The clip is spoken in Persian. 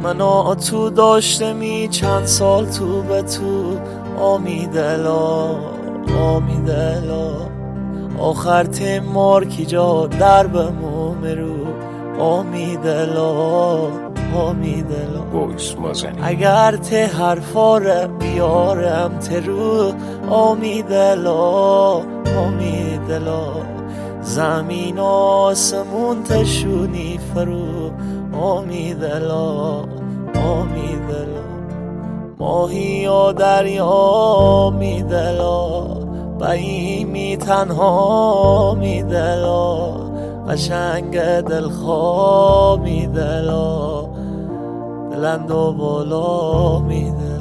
منو تو داشته می چند سال تو به تو آمیدلا آخر تیمار کی جا در بموم رو آمیدلا اگر ته حرفاره بیارم ته رو آمیدلا زمین آسمون تشونی فرو آمیدلا ماهی یا دریا میدلا بایمی تنها میدلا قشنگ دلخواه میدلا بلند و بالا میدلا